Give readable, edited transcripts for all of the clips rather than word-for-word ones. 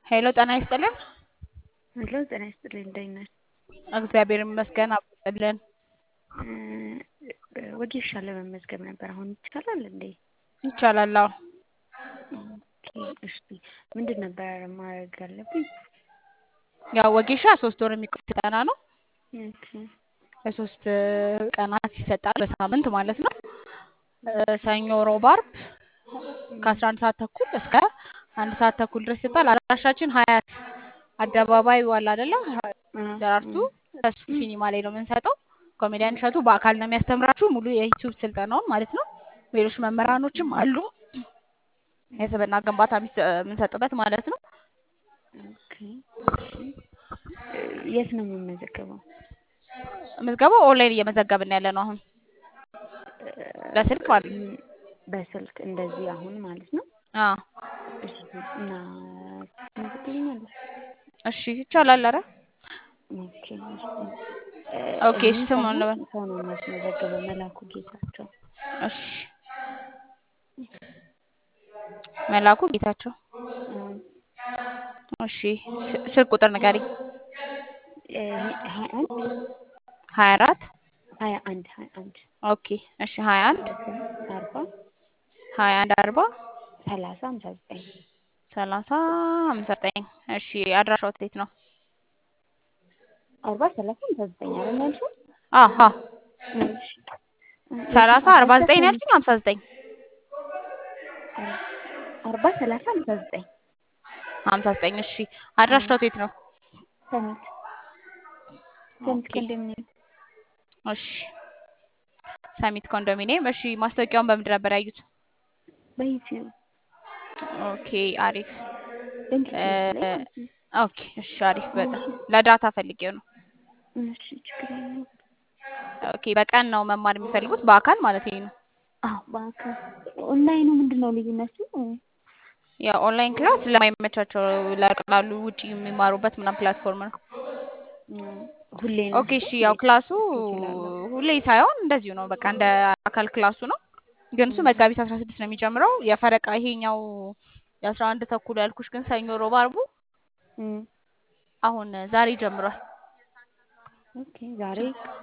ሄሎ ጤና ይስጥልን። ሄሎ ጤና ይስጥልኝ እንደምን ነሽ? እግዚአብሔር ይመስገን አብሮልን። ወጌሻ ለመመዝገብ ነበር። አሁን ይቻላል እንዴ? ይቻላል። አዎ ኦኬ እሺ። ምንድን ነበር ማድረግ ያለብኝ? ያው ወጌሻ 3 ወር የሚቆይ ስልጠና ነው። ኦኬ ለ3 ቀናት ይሰጣል በሳምንት ማለት ነው። ሰኞ፣ ሮብ፣ አርብ ከ11 ሰዓት ተኩል እስከ 1 ሰዓት ተኩል ድረስ ይሰጣል። አድራሻችን ሀያት አደባባይ ዋላ አይደለ? ደራርቱ ተስፉ ሲኒማ ላይ ነው የምንሰጠው። ኮሜዲያን እሸቱ በአካል ነው የሚያስተምራችሁ ሙሉ የዩቲዩብ ስልጠናውን ማለት ነው። ሌሎች መምህራኖችም አሉ የስብዕና ግንባታ የምንሰጥበት ማለት ነው። ኦኬ እሺ። የት ነው የምመዘገበው? ምዝገባው ኦንላይን እየመዘገብን ያለ ነው አሁን በስልክ ማለት ነው። በስልክ እንደዚህ አሁን ማለት ነው? አዎ እሺ። እና ትመዘግቢኛለሽ? እሺ ይቻላል። ኧረ ኦኬ እሺ። ኦኬ እሺ። ስሙን ነው ሰው ነው የሚያስመዘግበው መላኩ ጌታቸው። እሺ መላኩ ጌታቸው። እሺ ስልክ ቁጥር ንገሪኝ። 21 24 ኦኬ እሺ 21 40 40 30 59 30 59 እሺ አድራሻው የት ነው? 40 30 59 አይደል ያልሽው? አሃ 30 49 ነው ያልሽኝ? 59 40 30 59 59 እሺ አድራሻው የት ነው? ሰሚት ኮንዶሚኒየም። እሺ ሰሚት ኮንዶሚኒየም። እሺ ማስታወቂያውን በምንድን ነበር ያዩት? በዩቲዩብ። ኦኬ አሪፍ። እንዴት ኦኬ እሺ አሪፍ። በጣም ለዳታ ፈልጌው ነው። እሺ ችግር የለውም። ኦኬ በቀን ነው መማር የሚፈልጉት በአካል ማለት ነው? አዎ በአካል። ኦንላይኑ ምንድነው ልዩነቱ? ያው ኦንላይን ክላስ ለማይመቻቸው ለቀላሉ ውጪ የሚማሩበት ምናምን ፕላትፎርም ነው። ሁሌ ነው? ኦኬ እሺ። ያው ክላሱ ሁሌ ሳይሆን እንደዚሁ ነው በቃ እንደ አካል ክላሱ ነው። ግን እሱ መጋቢት 16 ነው የሚጀምረው። የፈረቃ ይሄኛው የ11 ተኩል ያልኩሽ ግን ሰኞ፣ ሮብ፣ አርቡ አሁን ዛሬ ጀምሯል። ኦኬ ዛሬ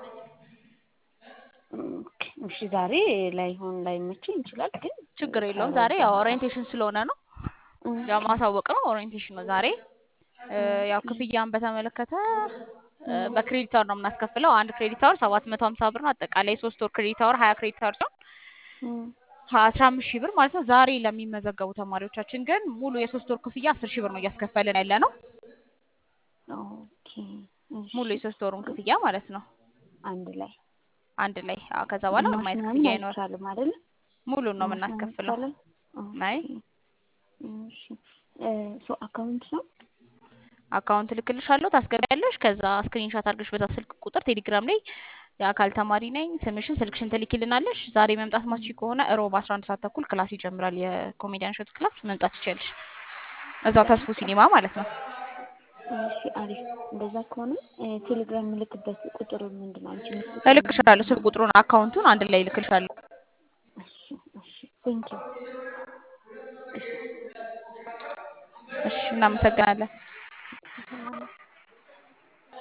እሺ። ዛሬ ላይሆን ላይመቸኝ ይችላል ግን ችግር የለውም። ዛሬ ያው ኦሪየንቴሽን ስለሆነ ነው ያው ማሳወቅ ነው። ኦሪየንቴሽን ነው ዛሬ። ያው ክፍያን በተመለከተ በክሬዲት አወር ነው የምናስከፍለው። አንድ ክሬዲት አወር 750 ብር ነው። አጠቃላይ 3 ወር ክሬዲት አወር 20 ክሬዲት አወር ሲሆን 15,000 ብር ማለት ነው። ዛሬ ለሚመዘገቡ ተማሪዎቻችን ግን ሙሉ የ3 ወር ክፍያ 10,000 ብር ነው እያስከፈልን ያለ ነው። ኦኬ ሙሉ የ3 ወሩን ክፍያ ማለት ነው አንድ ላይ። አዎ ከዛ በኋላ ምንም አይነት ክፍያ አይኖርም። አይደል? ሙሉ ነው የምናስከፍለው። ናይ እሺ አካውንት ነው? አካውንት ልክልሻለሁ ታስገቢያለሽ። ከዛ ስክሪንሻት አድርገሽ በዛ ስልክ ቁጥር ቴሌግራም ላይ የአካል ተማሪ ነኝ ስምሽን ስልክሽን ትልኪልናለሽ። ዛሬ መምጣት ማትችይ ከሆነ እሮብ 11 ሰዓት ተኩል ክላስ ይጀምራል። የኮሜዲያን እሸቱ ክላስ መምጣት ትችያለሽ። እዛው ተስፉ ሲኒማ ማለት ነው። እሺ አሪፍ። እንደዛ ከሆነ ቴሌግራም ምልክበት ቁጥሩ ምንድን ነው? እልክልሻለሁ ስልክ ቁጥሩን አካውንቱን አንድ ላይ እልክልሻለሁ። እሺ ቴንክ ዩ። እሺ እናመሰግናለን።